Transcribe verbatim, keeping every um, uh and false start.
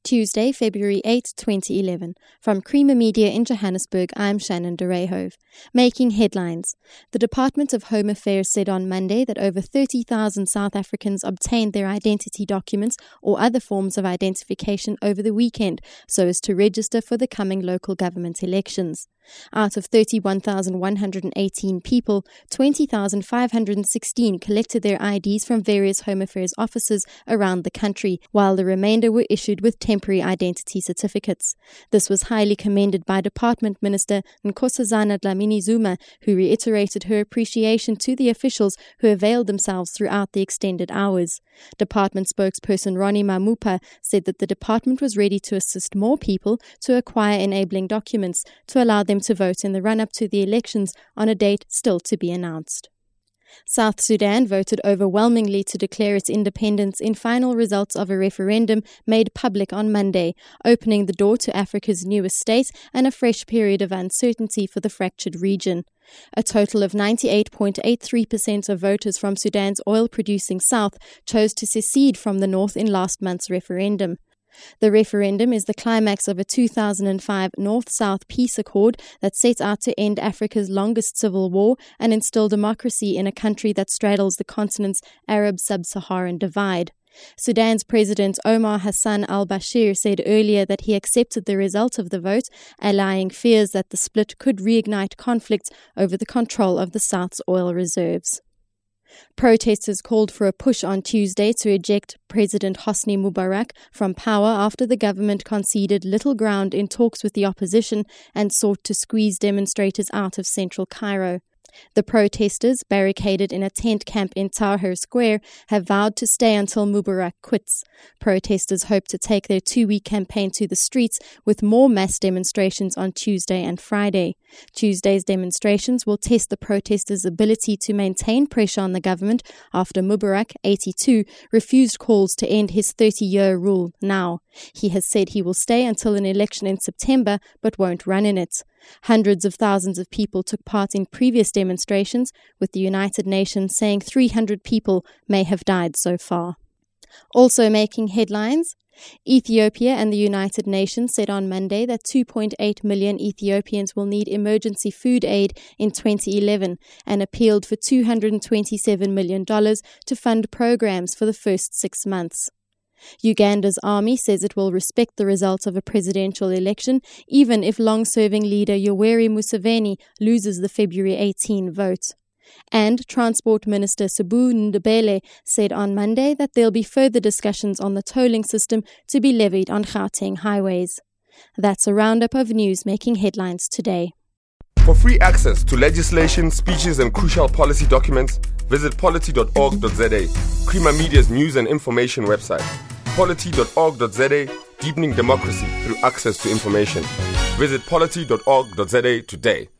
Tuesday, February eighth, twenty eleven. From Creamer Media in Johannesburg, I'm Shannon de Rehove. Making headlines. The Department of Home Affairs said on Monday that over thirty thousand South Africans obtained their identity documents or other forms of identification over the weekend so as to register for the coming local government elections. Out of thirty-one thousand one hundred eighteen people, twenty thousand five hundred sixteen collected their I Ds from various Home Affairs offices around the country, while the remainder were issued with temporary identity certificates. This was highly commended by Department Minister Nkosazana Dlamini-Zuma, who reiterated her appreciation to the officials who availed themselves throughout the extended hours. Department spokesperson Ronnie Mamupa said that the department was ready to assist more people to acquire enabling documents to allow them to vote in the run-up to the elections on a date still to be announced. South Sudan voted overwhelmingly to declare its independence in final results of a referendum made public on Monday, opening the door to Africa's newest state and a fresh period of uncertainty for the fractured region. A total of ninety-eight point eight three percent of voters from Sudan's oil-producing south chose to secede from the north in last month's referendum. The referendum is the climax of a two thousand five North-South peace accord that set out to end Africa's longest civil war and instill democracy in a country that straddles the continent's Arab sub-Saharan divide. Sudan's President Omar Hassan al-Bashir said earlier that he accepted the result of the vote, allaying fears that the split could reignite conflict over the control of the South's oil reserves. Protesters called for a push on Tuesday to eject President Hosni Mubarak from power after the government conceded little ground in talks with the opposition and sought to squeeze demonstrators out of central Cairo. The protesters, barricaded in a tent camp in Tahrir Square, have vowed to stay until Mubarak quits. Protesters hope to take their two-week campaign to the streets with more mass demonstrations on Tuesday and Friday. Tuesday's demonstrations will test the protesters' ability to maintain pressure on the government after Mubarak, eighty-two, refused calls to end his thirty-year rule now. He has said he will stay until an election in September but won't run in it. Hundreds of thousands of people took part in previous demonstrations, with the United Nations saying three hundred people may have died so far. Also making headlines, Ethiopia and the United Nations said on Monday that two point eight million Ethiopians will need emergency food aid in twenty eleven and appealed for two hundred twenty-seven million dollars to fund programs for the first six months. Uganda's army says it will respect the results of a presidential election, even if long-serving leader Yoweri Museveni loses the February eighteenth vote. And Transport Minister Sabu Ndebele said on Monday that there'll be further discussions on the tolling system to be levied on Gauteng highways. That's a roundup of news making headlines today. For free access to legislation, speeches and crucial policy documents, visit polity dot org dot za, Creamer Media's news and information website. polity dot org dot za, deepening democracy through access to information. Visit polity dot org dot za today.